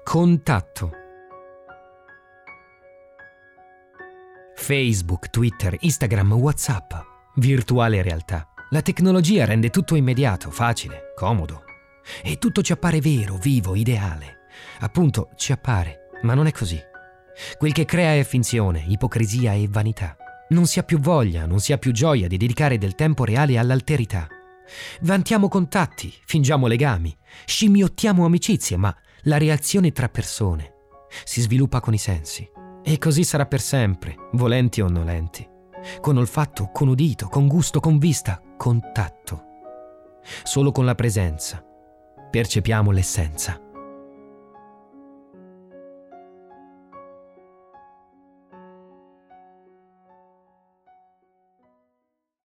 Contatto. Facebook, Twitter, Instagram, WhatsApp. Virtuale realtà. La tecnologia rende tutto immediato, facile, comodo. E tutto ci appare vero, vivo, ideale. Appunto, ci appare, ma non è così. Quel che crea è finzione, ipocrisia e vanità. Non si ha più voglia, non si ha più gioia di dedicare del tempo reale all'alterità. Vantiamo contatti, fingiamo legami, scimmiottiamo amicizie, ma la reazione tra persone si sviluppa con i sensi. E così sarà per sempre, volenti o nolenti. Con olfatto, con udito, con gusto, con vista, contatto. Solo con la presenza percepiamo l'essenza.